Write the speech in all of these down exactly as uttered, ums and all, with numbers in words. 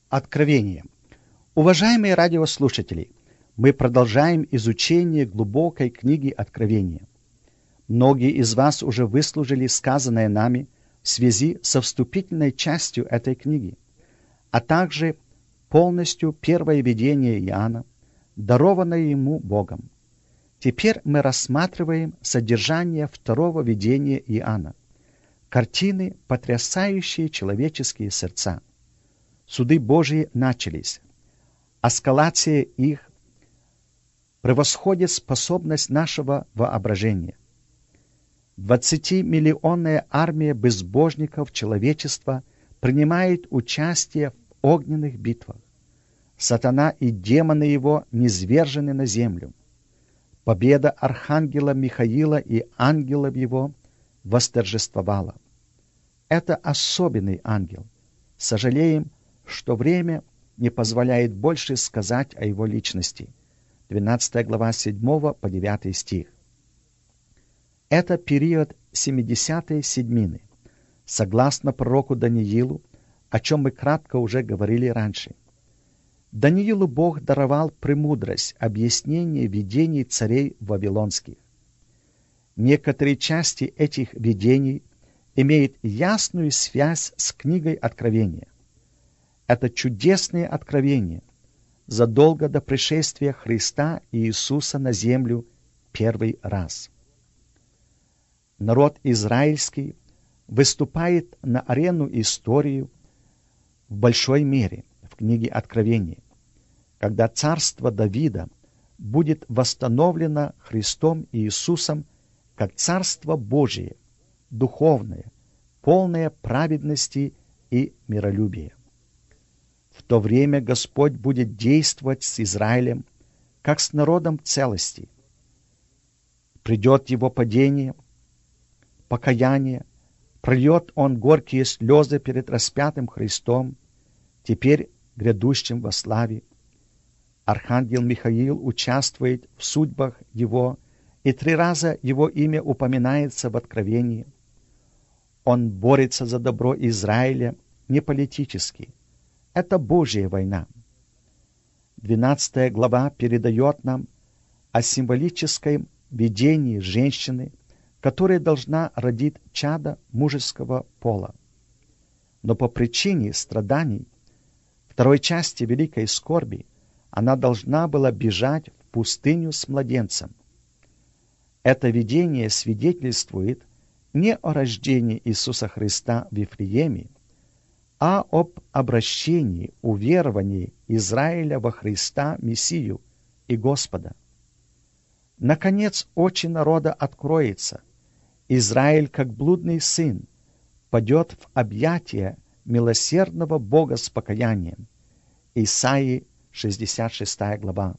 Откровение. Уважаемые радиослушатели, мы продолжаем изучение глубокой книги Откровения. Многие из вас уже выслушали сказанное нами в связи со вступительной частью этой книги, а также полностью первое видение Иоанна, дарованное ему Богом. Теперь мы рассматриваем содержание второго видения Иоанна, картины, потрясающие человеческие сердца. Суды Божьи начались. Эскалация их превосходит способность нашего воображения. Двадцатимиллионная армия безбожников человечества принимает участие в огненных битвах. Сатана и демоны его низвержены на землю. Победа архангела Михаила и ангелов его восторжествовала. Это особенный ангел. Сожалеем, что время не позволяет больше сказать о его личности. двенадцатая глава седьмого по девятый стих. Это период семидесятой седьмины, согласно пророку Даниилу, о чем мы кратко уже говорили раньше. Даниилу Бог даровал премудрость объяснения видений царей вавилонских. Некоторые части этих видений имеют ясную связь с книгой Откровения. Это чудесные откровения задолго до пришествия Христа и Иисуса на землю первый раз. Народ израильский выступает на арену истории в большой мере в книге Откровения, когда царство Давида будет восстановлено Христом и Иисусом как царство Божие, духовное, полное праведности и миролюбия. В то время Господь будет действовать с Израилем, как с народом целости. Придет его падение, покаяние, прольет он горькие слезы перед распятым Христом, теперь грядущим во славе. Архангел Михаил участвует в судьбах его, и три раза его имя упоминается в Откровении. Он борется за добро Израиля не политически. Это Божья война. Двенадцатая глава передает нам о символическом видении женщины, которая должна родить чадо мужеского пола. Но по причине страданий второй части великой скорби она должна была бежать в пустыню с младенцем. Это видение свидетельствует не о рождении Иисуса Христа в Вифлееме, а об обращении, уверовании Израиля во Христа Мессию и Господа. Наконец, очи народа откроется. Израиль, как блудный сын, падет в объятия милосердного Бога с покаянием. Исаии, шестьдесят шестая глава.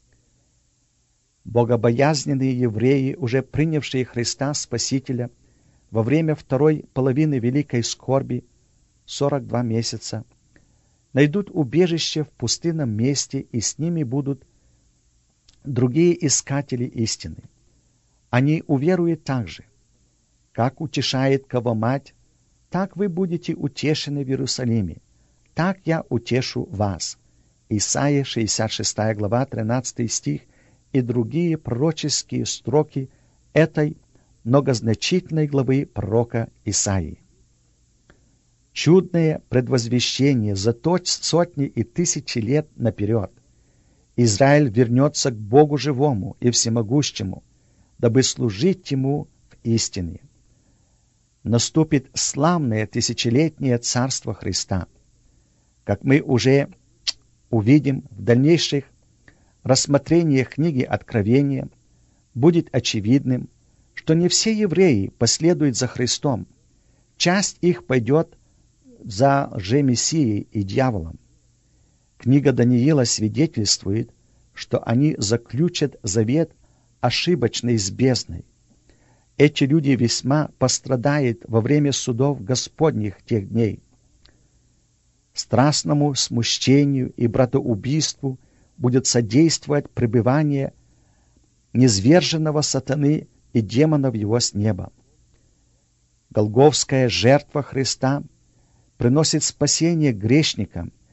Богобоязненные евреи, уже принявшие Христа Спасителя во время второй половины великой скорби, сорок два месяца, найдут убежище в пустынном месте, и с ними будут другие искатели истины. Они уверуют также. Как утешает кого мать, так вы будете утешены в Иерусалиме, так я утешу вас. Исайя, шестьдесят шестая глава, тринадцатый стих и другие пророческие строки этой многозначительной главы пророка Исаии. Чудное предвозвещение за то сотни и тысячи лет наперед. Израиль вернется к Богу живому и всемогущему, дабы служить Ему в истине. Наступит славное тысячелетнее царство Христа. Как мы уже увидим в дальнейших рассмотрениях книги Откровения, будет очевидным, что не все евреи последуют за Христом. Часть их пойдет за лжемессией и дьяволом. Книга Даниила свидетельствует, что они заключат завет ошибочный с бездной. Эти люди весьма пострадают во время судов Господних тех дней. Страстному смущению и братоубийству будет содействовать пребывание низверженного сатаны и демонов его с неба. Голгофская жертва Христа приносит спасение грешникам,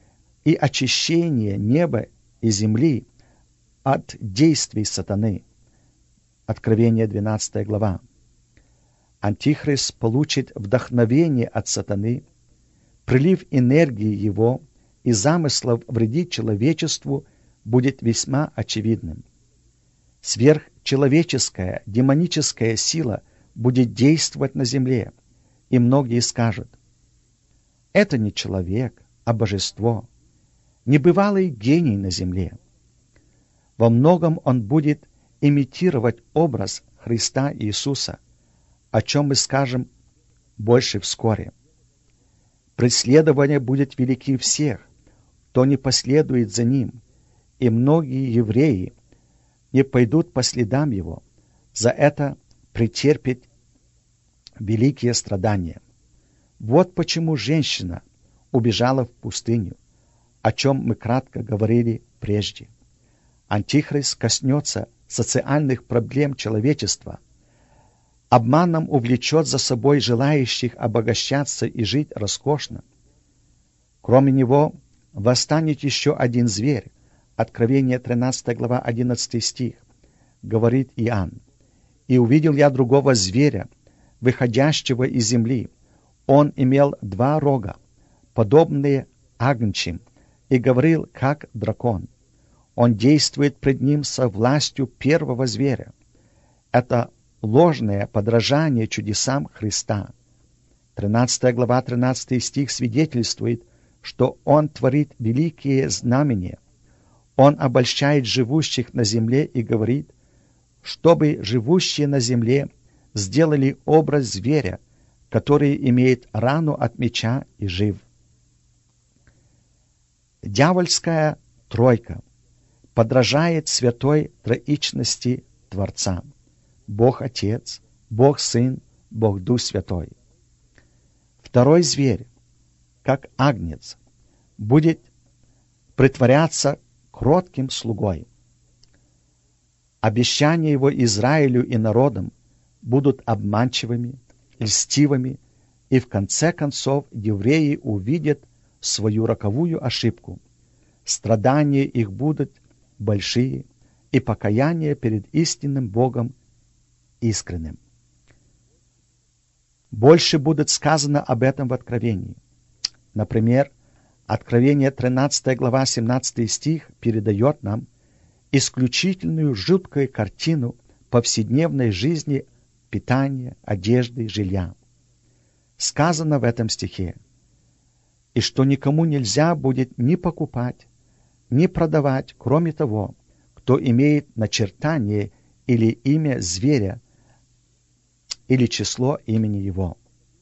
и очищение неба и земли от действий сатаны. Откровение двенадцатая глава. Антихрист получит вдохновение от сатаны, прилив энергии его и замыслов вредить человечеству будет весьма очевидным. Сверхчеловеческая, демоническая сила будет действовать на земле, и многие скажут: это не человек, а божество, небывалый гений на земле. Во многом он будет имитировать образ Христа Иисуса, о чем мы скажем больше вскоре. Преследование будет велики всех, кто не последует за ним, и многие евреи не пойдут по следам его, за это претерпеть великие страдания. Вот почему женщина убежала в пустыню, о чем мы кратко говорили прежде. Антихрист коснется социальных проблем человечества, обманом увлечет за собой желающих обогащаться и жить роскошно. Кроме него восстанет еще один зверь. Откровение тринадцатая глава одиннадцатый стих. Говорит Иоанн: «И увидел я другого зверя, выходящего из земли. Он имел два рога, подобные агнчим, и говорил, как дракон. Он действует пред ним со властью первого зверя». Это ложное подражание чудесам Христа. тринадцатая глава, тринадцатый стих свидетельствует, что Он творит великие знамения. Он обольщает живущих на земле и говорит, чтобы живущие на земле сделали образ зверя, который имеет рану от меча и жив. Дьявольская тройка подражает святой троичности Творца: Бог Отец, Бог Сын, Бог Дух Святой. Второй зверь, как агнец, будет притворяться кротким слугой. Обещания его Израилю и народам будут обманчивыми, льстивыми, и в конце концов евреи увидят свою роковую ошибку. Страдания их будут большие, и покаяние перед истинным Богом искренним. Больше будет сказано об этом в Откровении. Например, Откровение тринадцатая глава семнадцатый стих передает нам исключительную жуткую картину повседневной жизни питания, одежды, жилья. Сказано в этом стихе: «И что никому нельзя будет ни покупать, ни продавать, кроме того, кто имеет начертание или имя зверя, или число имени его».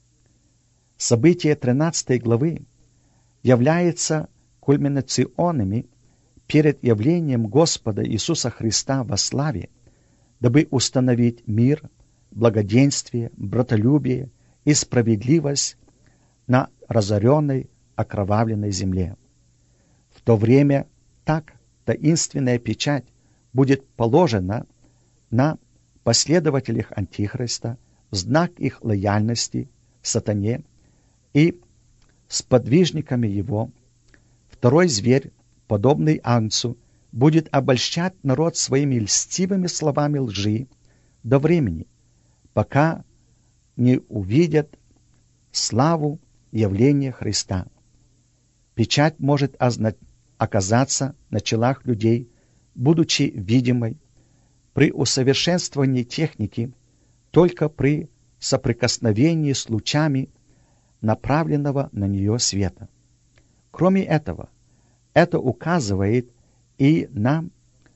События тринадцатой главы являются кульминационными перед явлением Господа Иисуса Христа во славе, дабы установить мир, благоденствие, братолюбие и справедливость на разоренной, окровавленной земле. В то время так таинственная печать будет положена на последователях Антихриста в знак их лояльности сатане и сподвижниками его. Второй зверь, подобный агнцу, будет обольщать народ своими льстивыми словами лжи до времени, пока не увидят славу явления Христа. Печать может озна... оказаться на челах людей, будучи видимой, при усовершенствовании техники, только при соприкосновении с лучами направленного на нее света. Кроме этого, это указывает и на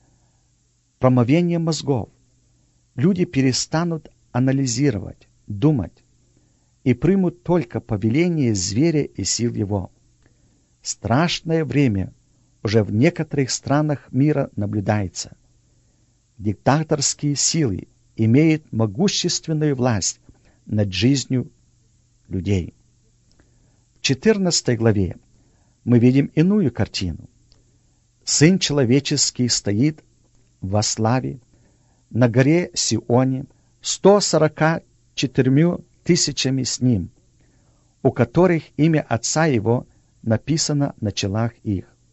промывание мозгов. Люди перестанут анализировать, думать и примут только повеление зверя и сил его. Страшное время уже в некоторых странах мира наблюдается. Диктаторские силы имеют могущественную власть над жизнью людей. В четырнадцатой главе мы видим иную картину. Сын человеческий стоит во славе на горе Сионе сто сорока четырьмя тысячами с ним, у которых имя Отца Его написано на челах их.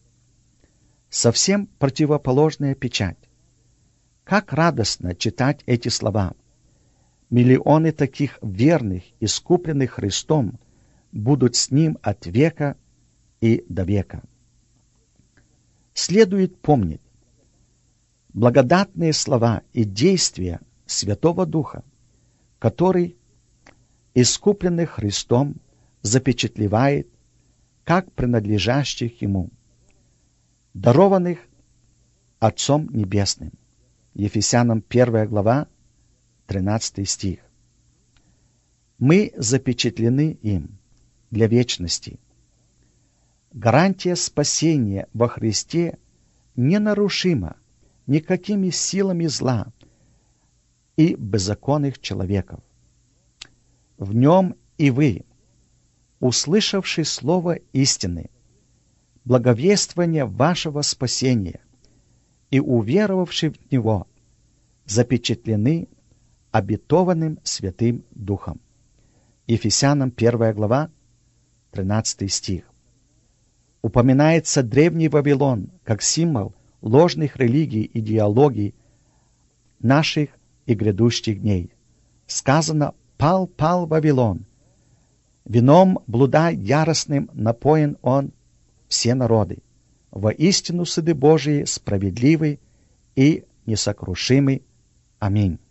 совсем противоположная печать. Как радостно читать эти слова! Миллионы таких верных, искупленных Христом, будут с Ним от века и до века. Следует помнить, благодатные слова и действия Святого Духа, который, искупленных Христом, запечатлевает как принадлежащих Ему, дарованных Отцом Небесным. Ефесянам первая глава, тринадцатый стих. Мы запечатлены им для вечности. Гарантия спасения во Христе ненарушима никакими силами зла и беззаконных человеков. В нем и вы, услышавши слово истины, благовествование вашего спасения и уверовавши в него, запечатлены обетованным Святым Духом. Ефесянам первая глава, тринадцатый стих. Упоминается древний Вавилон как символ ложных религий и идеологий наших и грядущих дней. Сказано: «Пал, пал Вавилон, вином блуда яростным напоен он все народы. Воистину суды Божии справедливы и несокрушимы. Аминь».